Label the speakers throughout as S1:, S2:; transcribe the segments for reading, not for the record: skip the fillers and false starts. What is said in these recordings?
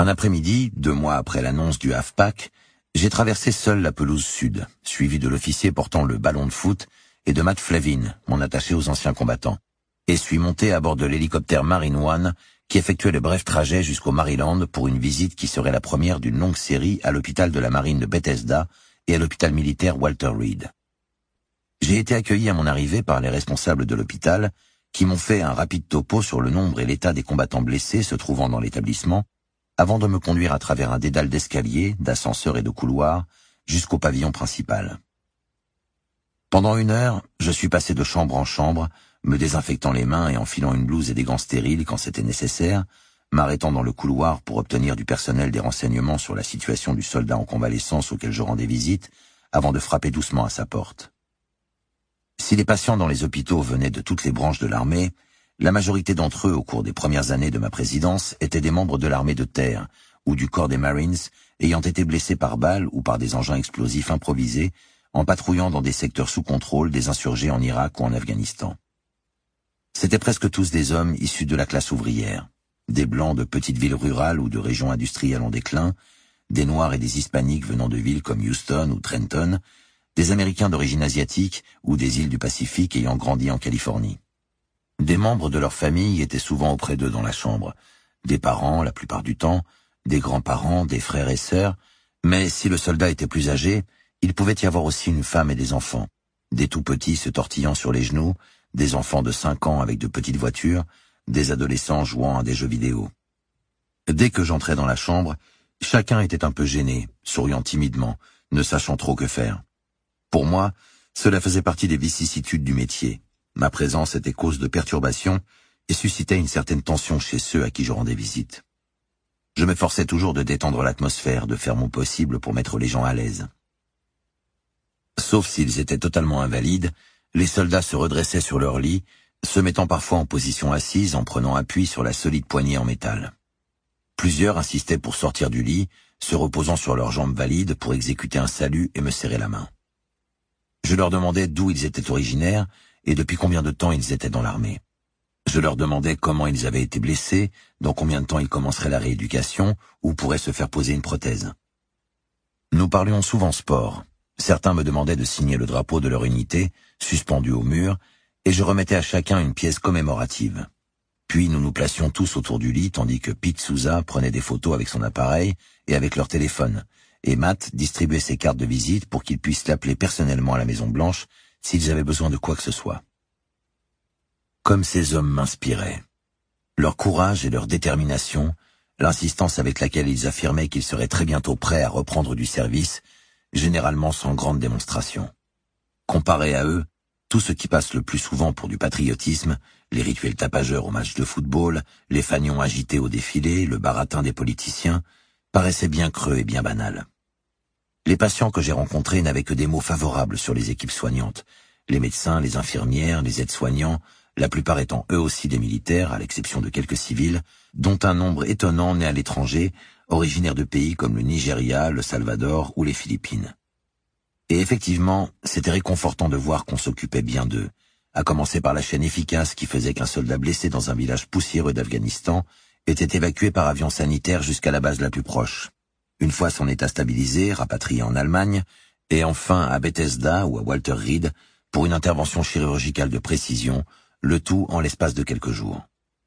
S1: Un après-midi, 2 mois après l'annonce du half-pack, j'ai traversé seul la pelouse sud, suivi de l'officier portant le ballon de foot et de Matt Flavin, mon attaché aux anciens combattants, et suis monté à bord de l'hélicoptère Marine One qui effectuait le bref trajet jusqu'au Maryland pour une visite qui serait la première d'une longue série à l'hôpital de la marine de Bethesda et à l'hôpital militaire Walter Reed. J'ai été accueilli à mon arrivée par les responsables de l'hôpital qui m'ont fait un rapide topo sur le nombre et l'état des combattants blessés se trouvant dans l'établissement avant de me conduire à travers un dédale d'escaliers, d'ascenseurs et de couloirs jusqu'au pavillon principal. Pendant 1 heure, je suis passé de chambre en chambre, me désinfectant les mains et enfilant une blouse et des gants stériles quand c'était nécessaire, m'arrêtant dans le couloir pour obtenir du personnel des renseignements sur la situation du soldat en convalescence auquel je rendais visite, avant de frapper doucement à sa porte. Si les patients dans les hôpitaux venaient de toutes les branches de l'armée, la majorité d'entre eux, au cours des premières années de ma présidence, étaient des membres de l'armée de terre ou du corps des Marines ayant été blessés par balles ou par des engins explosifs improvisés en patrouillant dans des secteurs sous contrôle des insurgés en Irak ou en Afghanistan. C'étaient presque tous des hommes issus de la classe ouvrière, des blancs de petites villes rurales ou de régions industrielles en déclin, des noirs et des hispaniques venant de villes comme Houston ou Trenton, des Américains d'origine asiatique ou des îles du Pacifique ayant grandi en Californie. Des membres de leur famille étaient souvent auprès d'eux dans la chambre, des parents la plupart du temps, des grands-parents, des frères et sœurs, mais si le soldat était plus âgé, il pouvait y avoir aussi une femme et des enfants, des tout-petits se tortillant sur les genoux, des enfants de 5 ans avec de petites voitures, des adolescents jouant à des jeux vidéo. Dès que j'entrais dans la chambre, chacun était un peu gêné, souriant timidement, ne sachant trop que faire. Pour moi, cela faisait partie des vicissitudes du métier. Ma présence était cause de perturbations et suscitait une certaine tension chez ceux à qui je rendais visite. Je m'efforçais toujours de détendre l'atmosphère, de faire mon possible pour mettre les gens à l'aise. Sauf s'ils étaient totalement invalides, les soldats se redressaient sur leur lit, se mettant parfois en position assise en prenant appui sur la solide poignée en métal. Plusieurs insistaient pour sortir du lit, se reposant sur leurs jambes valides pour exécuter un salut et me serrer la main. Je leur demandais d'où ils étaient originaires et depuis combien de temps ils étaient dans l'armée. Je leur demandais comment ils avaient été blessés, dans combien de temps ils commenceraient la rééducation ou pourraient se faire poser une prothèse. Nous parlions souvent sport. Certains me demandaient de signer le drapeau de leur unité, suspendu au mur, et je remettais à chacun une pièce commémorative. Puis nous nous placions tous autour du lit, tandis que Pete Souza prenait des photos avec son appareil et avec leur téléphone, et Matt distribuait ses cartes de visite pour qu'ils puissent l'appeler personnellement à la Maison-Blanche s'ils avaient besoin de quoi que ce soit. Comme ces hommes m'inspiraient. Leur courage et leur détermination, l'insistance avec laquelle ils affirmaient qu'ils seraient très bientôt prêts à reprendre du service, généralement sans grande démonstration. Comparé à eux, tout ce qui passe le plus souvent pour du patriotisme, les rituels tapageurs au match de football, les fanions agités au défilé, le baratin des politiciens, paraissait bien creux et bien banal. Les patients que j'ai rencontrés n'avaient que des mots favorables sur les équipes soignantes, les médecins, les infirmières, les aides-soignants, la plupart étant eux aussi des militaires, à l'exception de quelques civils, dont un nombre étonnant né à l'étranger, originaires de pays comme le Nigeria, le Salvador ou les Philippines. Et effectivement, c'était réconfortant de voir qu'on s'occupait bien d'eux, à commencer par la chaîne efficace qui faisait qu'un soldat blessé dans un village poussiéreux d'Afghanistan était évacué par avion sanitaire jusqu'à la base la plus proche. Une fois son état stabilisé, rapatrié en Allemagne, et enfin à Bethesda ou à Walter Reed pour une intervention chirurgicale de précision, le tout en l'espace de quelques jours.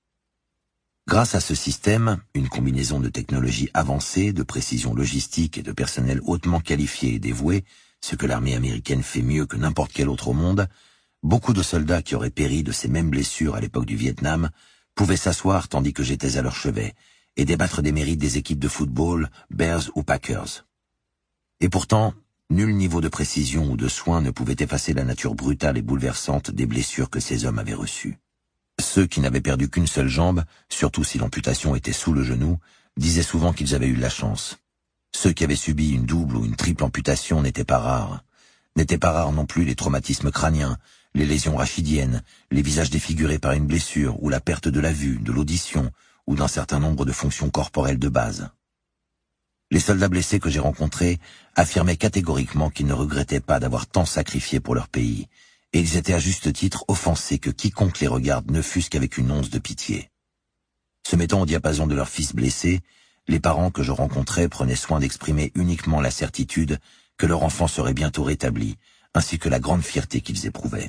S1: Grâce à ce système, une combinaison de technologies avancées, de précision logistique et de personnel hautement qualifié et dévoué, ce que l'armée américaine fait mieux que n'importe quel autre au monde, beaucoup de soldats qui auraient péri de ces mêmes blessures à l'époque du Vietnam pouvaient s'asseoir tandis que j'étais à leur chevet et débattre des mérites des équipes de football, Bears ou Packers. Et pourtant, nul niveau de précision ou de soin ne pouvait effacer la nature brutale et bouleversante des blessures que ces hommes avaient reçues. Ceux qui n'avaient perdu qu'une seule jambe, surtout si l'amputation était sous le genou, disaient souvent qu'ils avaient eu de la chance. Ceux qui avaient subi une double ou une triple amputation n'étaient pas rares. N'étaient pas rares non plus les traumatismes crâniens, les lésions rachidiennes, les visages défigurés par une blessure ou la perte de la vue, de l'audition ou d'un certain nombre de fonctions corporelles de base. Les soldats blessés que j'ai rencontrés affirmaient catégoriquement qu'ils ne regrettaient pas d'avoir tant sacrifié pour leur pays, et ils étaient à juste titre offensés que quiconque les regarde ne fût-ce qu'avec une once de pitié. Se mettant au diapason de leurs fils blessés, les parents que je rencontrais prenaient soin d'exprimer uniquement la certitude que leur enfant serait bientôt rétabli, ainsi que la grande fierté qu'ils éprouvaient.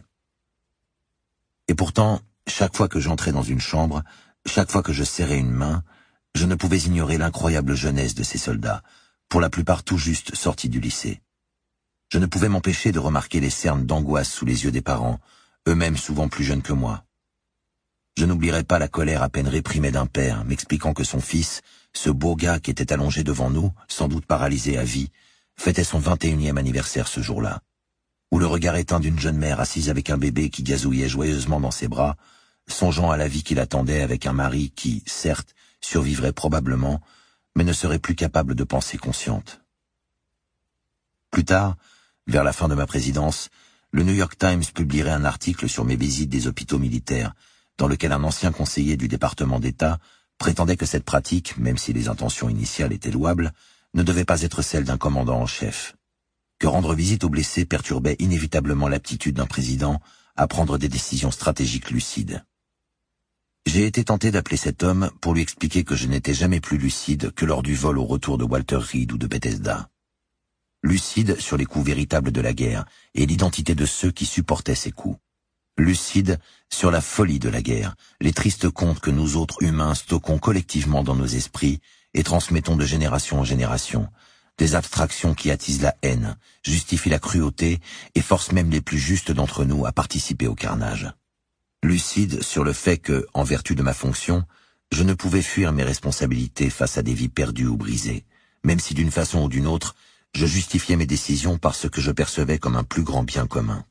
S1: Et pourtant, chaque fois que j'entrais dans une chambre, chaque fois que je serrais une main, je ne pouvais ignorer l'incroyable jeunesse de ces soldats, pour la plupart tout juste sortis du lycée. Je ne pouvais m'empêcher de remarquer les cernes d'angoisse sous les yeux des parents, eux-mêmes souvent plus jeunes que moi. Je n'oublierai pas la colère à peine réprimée d'un père, m'expliquant que son fils, ce beau gars qui était allongé devant nous, sans doute paralysé à vie, fêtait son 21e anniversaire ce jour-là. Ou le regard éteint d'une jeune mère assise avec un bébé qui gazouillait joyeusement dans ses bras, songeant à la vie qui l'attendait avec un mari qui, certes, survivrait probablement, mais ne serait plus capable de penser consciente. Plus tard, vers la fin de ma présidence, le New York Times publierait un article sur mes visites des hôpitaux militaires, dans lequel un ancien conseiller du département d'État prétendait que cette pratique, même si les intentions initiales étaient louables, ne devait pas être celle d'un commandant en chef. Que rendre visite aux blessés perturbait inévitablement l'aptitude d'un président à prendre des décisions stratégiques lucides. J'ai été tenté d'appeler cet homme pour lui expliquer que je n'étais jamais plus lucide que lors du vol au retour de Walter Reed ou de Bethesda. Lucide sur les coups véritables de la guerre et l'identité de ceux qui supportaient ces coups. Lucide sur la folie de la guerre, les tristes contes que nous autres humains stockons collectivement dans nos esprits et transmettons de génération en génération, des abstractions qui attisent la haine, justifient la cruauté et forcent même les plus justes d'entre nous à participer au carnage. Lucide sur le fait que, en vertu de ma fonction, je ne pouvais fuir mes responsabilités face à des vies perdues ou brisées, même si d'une façon ou d'une autre, je justifiais mes décisions par ce que je percevais comme un plus grand bien commun.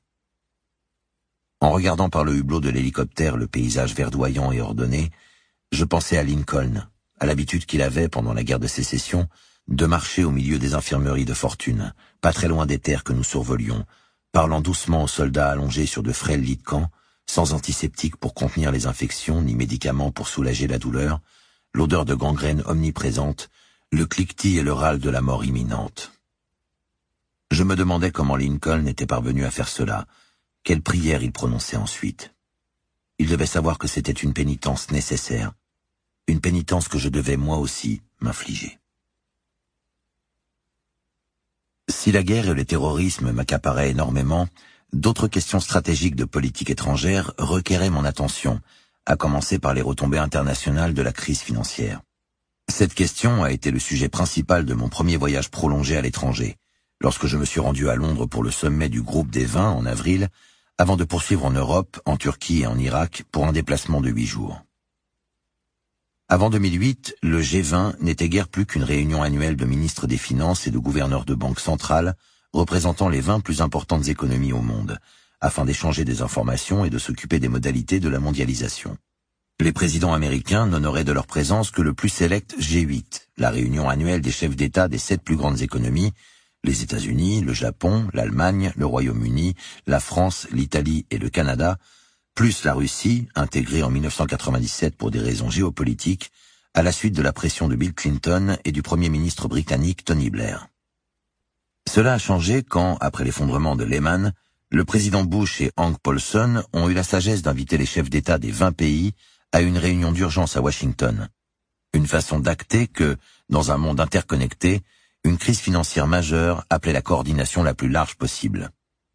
S1: En regardant par le hublot de l'hélicoptère le paysage verdoyant et ordonné, je pensais à Lincoln, à l'habitude qu'il avait, pendant la guerre de Sécession, de marcher au milieu des infirmeries de fortune, pas très loin des terres que nous survolions, parlant doucement aux soldats allongés sur de frêles lits de camp, sans antiseptiques pour contenir les infections, ni médicaments pour soulager la douleur, l'odeur de gangrène omniprésente, le cliquetis et le râle de la mort imminente. Je me demandais comment Lincoln était parvenu à faire cela, quelle prière il prononçait ensuite. Il devait savoir que c'était une pénitence nécessaire, une pénitence que je devais moi aussi m'infliger. Si la guerre et le terrorisme m'accaparaient énormément, d'autres questions stratégiques de politique étrangère requéraient mon attention, à commencer par les retombées internationales de la crise financière. Cette question a été le sujet principal de mon premier voyage prolongé à l'étranger, lorsque je me suis rendu à Londres pour le sommet du groupe des 20 en avril, avant de poursuivre en Europe, en Turquie et en Irak pour un déplacement de 8 jours. Avant 2008, le G20 n'était guère plus qu'une réunion annuelle de ministres des Finances et de gouverneurs de banques centrales représentant les 20 plus importantes économies au monde, afin d'échanger des informations et de s'occuper des modalités de la mondialisation. Les présidents américains n'honoraient de leur présence que le plus sélect G8, la réunion annuelle des chefs d'État des 7 plus grandes économies, les États-Unis, le Japon, l'Allemagne, le Royaume-Uni, la France, l'Italie et le Canada, plus la Russie, intégrée en 1997 pour des raisons géopolitiques, à la suite de la pression de Bill Clinton et du Premier ministre britannique Tony Blair. Cela a changé quand, après l'effondrement de Lehman, le président Bush et Hank Paulson ont eu la sagesse d'inviter les chefs d'État des 20 pays à une réunion d'urgence à Washington. Une façon d'acter que, dans un monde interconnecté, une crise financière majeure appelait la coordination la plus large possible.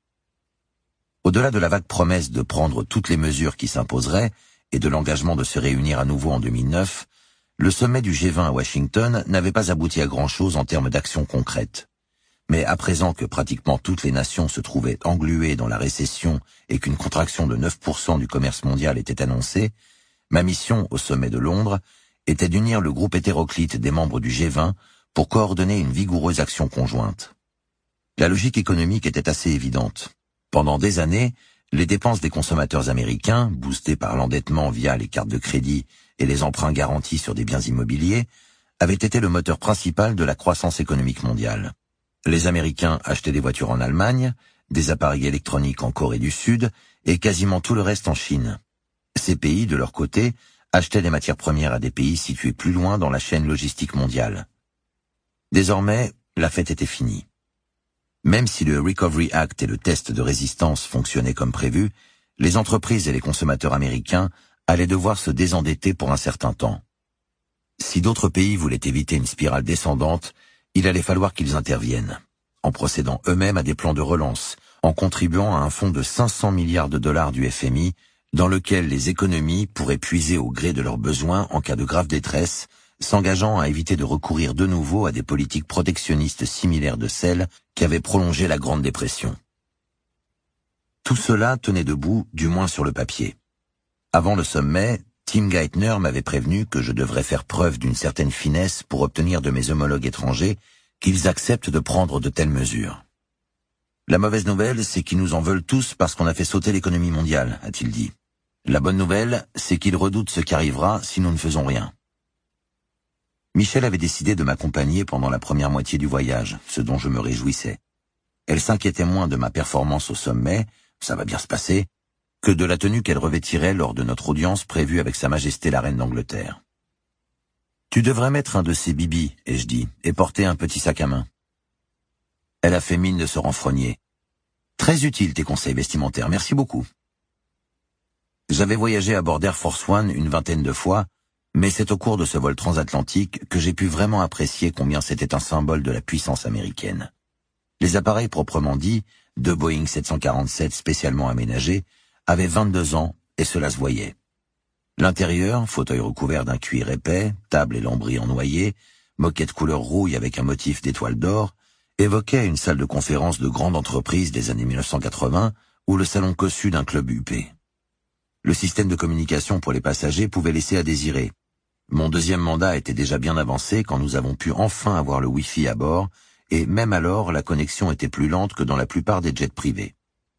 S1: Au-delà de la vague promesse de prendre toutes les mesures qui s'imposeraient et de l'engagement de se réunir à nouveau en 2009, le sommet du G20 à Washington n'avait pas abouti à grand-chose en termes d'actions concrètes. Mais à présent que pratiquement toutes les nations se trouvaient engluées dans la récession et qu'une contraction de 9% du commerce mondial était annoncée, ma mission au sommet de Londres était d'unir le groupe hétéroclite des membres du G20 pour coordonner une vigoureuse action conjointe. La logique économique était assez évidente. Pendant des années, les dépenses des consommateurs américains, boostées par l'endettement via les cartes de crédit et les emprunts garantis sur des biens immobiliers, avaient été le moteur principal de la croissance économique mondiale. Les Américains achetaient des voitures en Allemagne, des appareils électroniques en Corée du Sud et quasiment tout le reste en Chine. Ces pays, de leur côté, achetaient des matières premières à des pays situés plus loin dans la chaîne logistique mondiale. Désormais, la fête était finie. Même si le Recovery Act et le test de résistance fonctionnaient comme prévu, les entreprises et les consommateurs américains allaient devoir se désendetter pour un certain temps. Si d'autres pays voulaient éviter une spirale descendante, il allait falloir qu'ils interviennent, en procédant eux-mêmes à des plans de relance, en contribuant à un fonds de 500 milliards de dollars du FMI, dans lequel les économies pourraient puiser au gré de leurs besoins en cas de grave détresse, s'engageant à éviter de recourir de nouveau à des politiques protectionnistes similaires de celles qui avaient prolongé la Grande Dépression. Tout cela tenait debout, du moins sur le papier. Avant le sommet, Tim Geithner m'avait prévenu que je devrais faire preuve d'une certaine finesse pour obtenir de mes homologues étrangers qu'ils acceptent de prendre de telles mesures. La mauvaise nouvelle, c'est qu'ils nous en veulent tous parce qu'on a fait sauter l'économie mondiale, a-t-il dit. La bonne nouvelle, c'est qu'ils redoutent ce qui arrivera si nous ne faisons rien. Michel avait décidé de m'accompagner pendant la première moitié du voyage, ce dont je me réjouissais. Elle s'inquiétait moins de ma performance au sommet, ça va bien se passer, que de la tenue qu'elle revêtirait lors de notre audience prévue avec Sa Majesté la Reine d'Angleterre. « Tu devrais mettre un de ces bibis, ai-je dit, et porter un petit sac à main. » Elle a fait mine de se renfrogner. « Très utile tes conseils vestimentaires, merci beaucoup. » J'avais voyagé à bord d'Air Force One une vingtaine de fois, mais c'est au cours de ce vol transatlantique que j'ai pu vraiment apprécier combien c'était un symbole de la puissance américaine. Les appareils proprement dits, deux Boeing 747 spécialement aménagés, avaient 22 ans et cela se voyait. L'intérieur, fauteuil recouvert d'un cuir épais, table et lambris en noyer, moquette couleur rouille avec un motif d'étoile d'or, évoquait une salle de conférence de grande entreprise des années 1980 ou le salon cossu d'un club huppé. Le système de communication pour les passagers pouvait laisser à désirer. Mon deuxième mandat était déjà bien avancé quand nous avons pu enfin avoir le Wi-Fi à bord, et même alors la connexion était plus lente que dans la plupart des jets privés.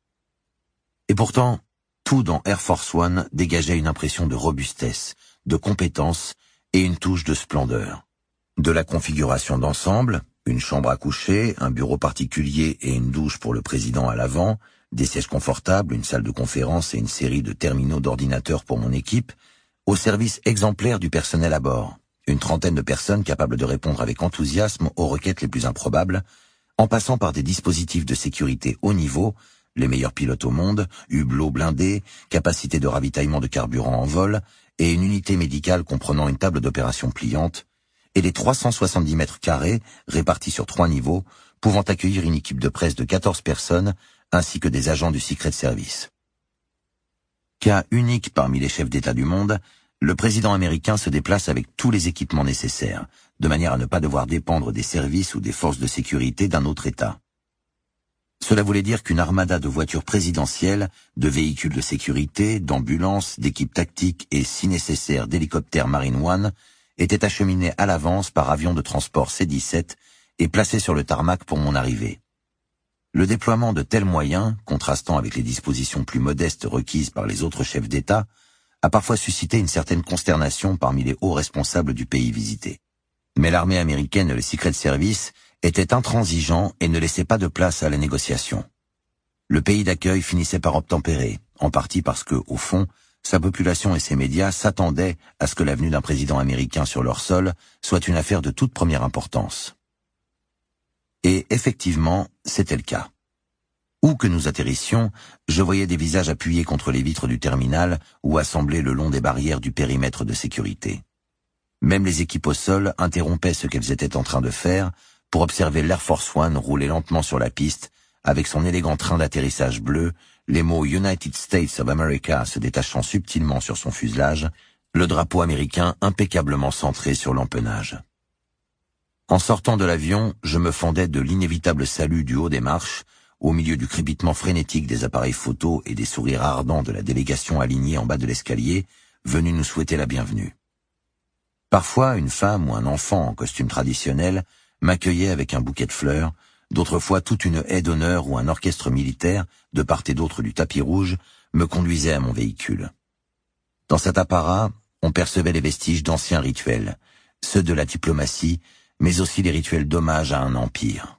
S1: Et pourtant, tout dans Air Force One dégageait une impression de robustesse, de compétence et une touche de splendeur. De la configuration d'ensemble, une chambre à coucher, un bureau particulier et une douche pour le président à l'avant, des sièges confortables, une salle de conférence et une série de terminaux d'ordinateurs pour mon équipe, au service exemplaire du personnel à bord, une trentaine de personnes capables de répondre avec enthousiasme aux requêtes les plus improbables, en passant par des dispositifs de sécurité haut niveau, les meilleurs pilotes au monde, hublots blindés, capacité de ravitaillement de carburant en vol, et une unité médicale comprenant une table d'opération pliante, et les 370 mètres carrés, répartis sur 3 niveaux, pouvant accueillir une équipe de presse de 14 personnes, ainsi que des agents du Secret Service. Cas unique parmi les chefs d'État du monde, le président américain se déplace avec tous les équipements nécessaires, de manière à ne pas devoir dépendre des services ou des forces de sécurité d'un autre État. Cela voulait dire qu'une armada de voitures présidentielles, de véhicules de sécurité, d'ambulances, d'équipes tactiques et, si nécessaire, d'hélicoptères Marine One était acheminée à l'avance par avion de transport C-17 et placée sur le tarmac pour mon arrivée. Le déploiement de tels moyens, contrastant avec les dispositions plus modestes requises par les autres chefs d'État, a parfois suscité une certaine consternation parmi les hauts responsables du pays visité. Mais l'armée américaine et le Secret Service étaient intransigeants et ne laissaient pas de place à la négociation. Le pays d'accueil finissait par obtempérer, en partie parce que, au fond, sa population et ses médias s'attendaient à ce que la venue d'un président américain sur leur sol soit une affaire de toute première importance. Et effectivement, c'était le cas. Où que nous atterrissions, je voyais des visages appuyés contre les vitres du terminal ou assemblés le long des barrières du périmètre de sécurité. Même les équipes au sol interrompaient ce qu'elles étaient en train de faire pour observer l'Air Force One rouler lentement sur la piste avec son élégant train d'atterrissage bleu, les mots United States of America se détachant subtilement sur son fuselage, le drapeau américain impeccablement centré sur l'empennage. En sortant de l'avion, je me fendais de l'inévitable salut du haut des marches, au milieu du crépitement frénétique des appareils photos et des sourires ardents de la délégation alignée en bas de l'escalier, venue nous souhaiter la bienvenue. Parfois, une femme ou un enfant en costume traditionnel m'accueillait avec un bouquet de fleurs, d'autres fois toute une haie d'honneur ou un orchestre militaire, de part et d'autre du tapis rouge, me conduisait à mon véhicule. Dans cet apparat, on percevait les vestiges d'anciens rituels, ceux de la diplomatie, mais aussi les rituels d'hommage à un empire.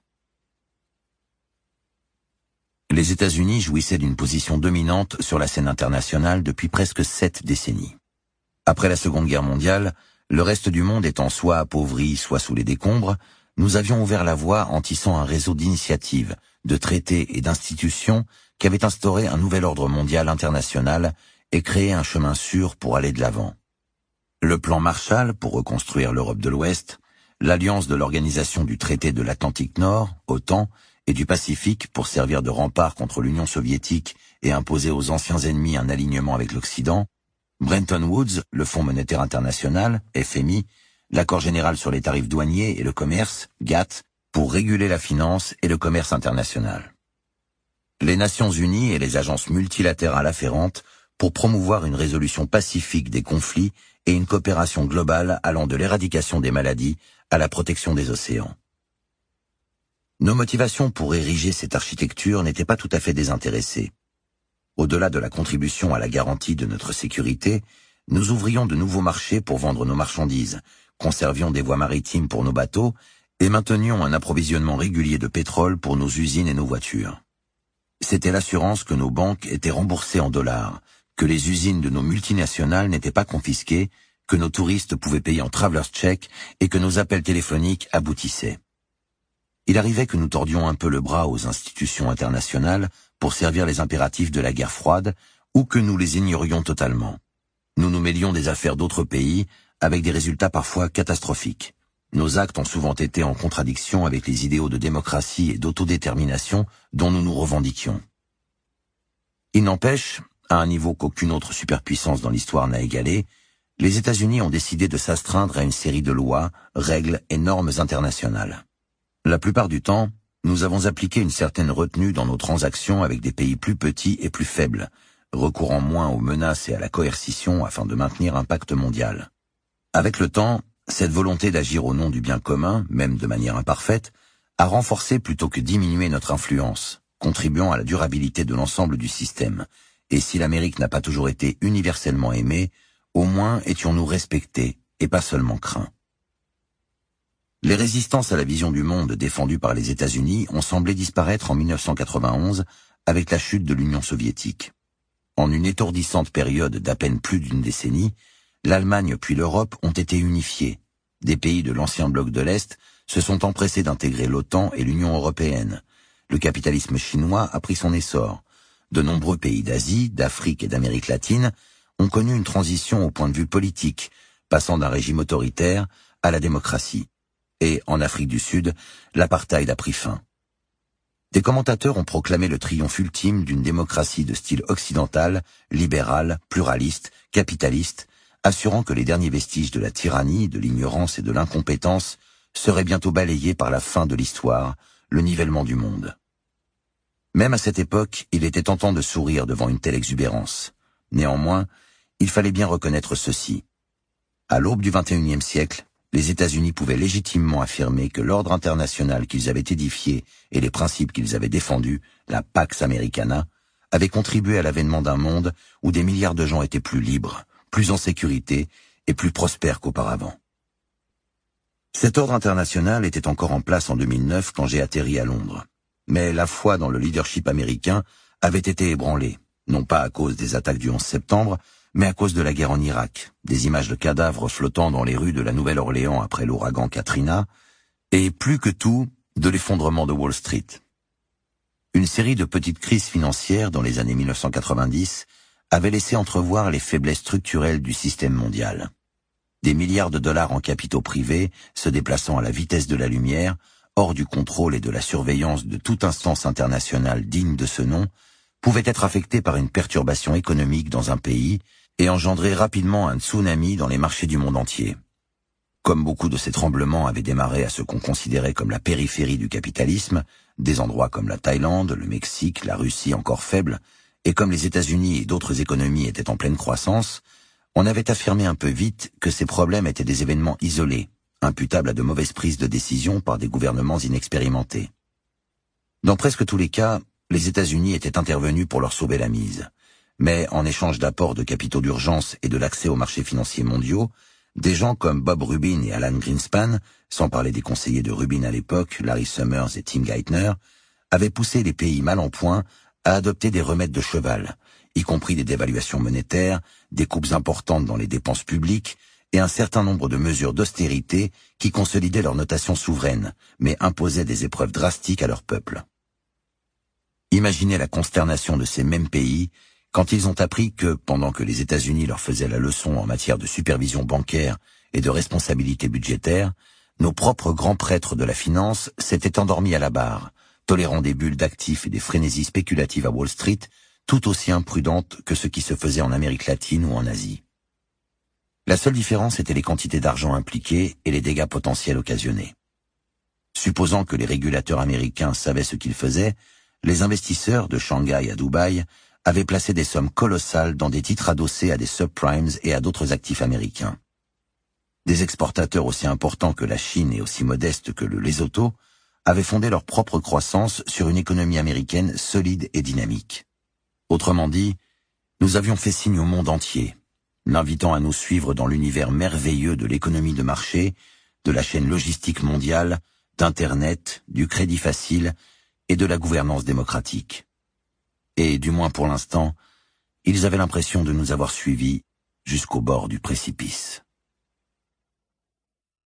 S1: Les États-Unis jouissaient d'une position dominante sur la scène internationale depuis presque 7 décennies. Après la Seconde Guerre mondiale, le reste du monde étant soit appauvri, soit sous les décombres, nous avions ouvert la voie en tissant un réseau d'initiatives, de traités et d'institutions qui avaient instauré un nouvel ordre mondial international et créé un chemin sûr pour aller de l'avant. Le plan Marshall pour reconstruire l'Europe de l'Ouest, l'alliance de l'Organisation du traité de l'Atlantique Nord, OTAN, et du Pacifique pour servir de rempart contre l'Union soviétique et imposer aux anciens ennemis un alignement avec l'Occident, Bretton Woods, le Fonds monétaire international, FMI, l'accord général sur les tarifs douaniers et le commerce, GATT, pour réguler la finance et le commerce international. Les Nations Unies et les agences multilatérales afférentes pour promouvoir une résolution pacifique des conflits et une coopération globale allant de l'éradication des maladies à la protection des océans. Nos motivations pour ériger cette architecture n'étaient pas tout à fait désintéressées. Au-delà de la contribution à la garantie de notre sécurité, nous ouvrions de nouveaux marchés pour vendre nos marchandises, conservions des voies maritimes pour nos bateaux et maintenions un approvisionnement régulier de pétrole pour nos usines et nos voitures. C'était l'assurance que nos banques étaient remboursées en dollars, que les usines de nos multinationales n'étaient pas confisquées, que nos touristes pouvaient payer en traveler's check et que nos appels téléphoniques aboutissaient. Il arrivait que nous tordions un peu le bras aux institutions internationales pour servir les impératifs de la guerre froide ou que nous les ignorions totalement. Nous nous mêlions des affaires d'autres pays avec des résultats parfois catastrophiques. Nos actes ont souvent été en contradiction avec les idéaux de démocratie et d'autodétermination dont nous nous revendiquions. Il n'empêche, à un niveau qu'aucune autre superpuissance dans l'histoire n'a égalé, les États-Unis ont décidé de s'astreindre à une série de lois, règles et normes internationales. La plupart du temps, nous avons appliqué une certaine retenue dans nos transactions avec des pays plus petits et plus faibles, recourant moins aux menaces et à la coercition afin de maintenir un pacte mondial. Avec le temps, cette volonté d'agir au nom du bien commun, même de manière imparfaite, a renforcé plutôt que diminué notre influence, contribuant à la durabilité de l'ensemble du système. Et si l'Amérique n'a pas toujours été universellement aimée, au moins étions-nous respectés et pas seulement craints. Les résistances à la vision du monde défendue par les États-Unis ont semblé disparaître en 1991 avec la chute de l'Union soviétique. En une étourdissante période d'à peine plus d'une décennie, l'Allemagne puis l'Europe ont été unifiées. Des pays de l'ancien bloc de l'Est se sont empressés d'intégrer l'OTAN et l'Union européenne. Le capitalisme chinois a pris son essor. De nombreux pays d'Asie, d'Afrique et d'Amérique latine ont connu une transition au point de vue politique, passant d'un régime autoritaire à la démocratie. Et, en Afrique du Sud, l'apartheid a pris fin. Des commentateurs ont proclamé le triomphe ultime d'une démocratie de style occidental, libérale, pluraliste, capitaliste, assurant que les derniers vestiges de la tyrannie, de l'ignorance et de l'incompétence seraient bientôt balayés par la fin de l'histoire, le nivellement du monde. Même à cette époque, il était tentant de sourire devant une telle exubérance. Néanmoins, il fallait bien reconnaître ceci. À l'aube du XXIe siècle, les États-Unis pouvaient légitimement affirmer que l'ordre international qu'ils avaient édifié et les principes qu'ils avaient défendus, la Pax Americana, avaient contribué à l'avènement d'un monde où des milliards de gens étaient plus libres, plus en sécurité et plus prospères qu'auparavant. Cet ordre international était encore en place en 2009 quand j'ai atterri à Londres. Mais la foi dans le leadership américain avait été ébranlée, non pas à cause des attaques du 11 septembre, mais à cause de la guerre en Irak, des images de cadavres flottant dans les rues de la Nouvelle-Orléans après l'ouragan Katrina, et plus que tout, de l'effondrement de Wall Street. Une série de petites crises financières dans les années 1990 avait laissé entrevoir les faiblesses structurelles du système mondial. Des milliards de dollars en capitaux privés, se déplaçant à la vitesse de la lumière, hors du contrôle et de la surveillance de toute instance internationale digne de ce nom, pouvaient être affectés par une perturbation économique dans un pays et engendrer rapidement un tsunami dans les marchés du monde entier. Comme beaucoup de ces tremblements avaient démarré à ce qu'on considérait comme la périphérie du capitalisme, des endroits comme la Thaïlande, le Mexique, la Russie encore faibles, et comme les États-Unis et d'autres économies étaient en pleine croissance, on avait affirmé un peu vite que ces problèmes étaient des événements isolés, imputables à de mauvaises prises de décision par des gouvernements inexpérimentés. Dans presque tous les cas, les États-Unis étaient intervenus pour leur sauver la mise. Mais en échange d'apports de capitaux d'urgence et de l'accès aux marchés financiers mondiaux, des gens comme Bob Rubin et Alan Greenspan, sans parler des conseillers de Rubin à l'époque, Larry Summers et Tim Geithner, avaient poussé les pays mal en point à adopter des remèdes de cheval, y compris des dévaluations monétaires, des coupes importantes dans les dépenses publiques et un certain nombre de mesures d'austérité qui consolidaient leur notation souveraine, mais imposaient des épreuves drastiques à leur peuple. Imaginez la consternation de ces mêmes pays Quand ils ont appris que, pendant que les États-Unis leur faisaient la leçon en matière de supervision bancaire et de responsabilité budgétaire, nos propres grands prêtres de la finance s'étaient endormis à la barre, tolérant des bulles d'actifs et des frénésies spéculatives à Wall Street, tout aussi imprudentes que ce qui se faisait en Amérique latine ou en Asie. La seule différence était les quantités d'argent impliquées et les dégâts potentiels occasionnés. Supposant que les régulateurs américains savaient ce qu'ils faisaient, les investisseurs de Shanghai à Dubaï avaient placé des sommes colossales dans des titres adossés à des subprimes et à d'autres actifs américains. Des exportateurs aussi importants que la Chine et aussi modestes que le Lesotho avaient fondé leur propre croissance sur une économie américaine solide et dynamique. Autrement dit, nous avions fait signe au monde entier, l'invitant à nous suivre dans l'univers merveilleux de l'économie de marché, de la chaîne logistique mondiale, d'Internet, du crédit facile et de la gouvernance démocratique. Et, du moins pour l'instant, ils avaient l'impression de nous avoir suivis jusqu'au bord du précipice.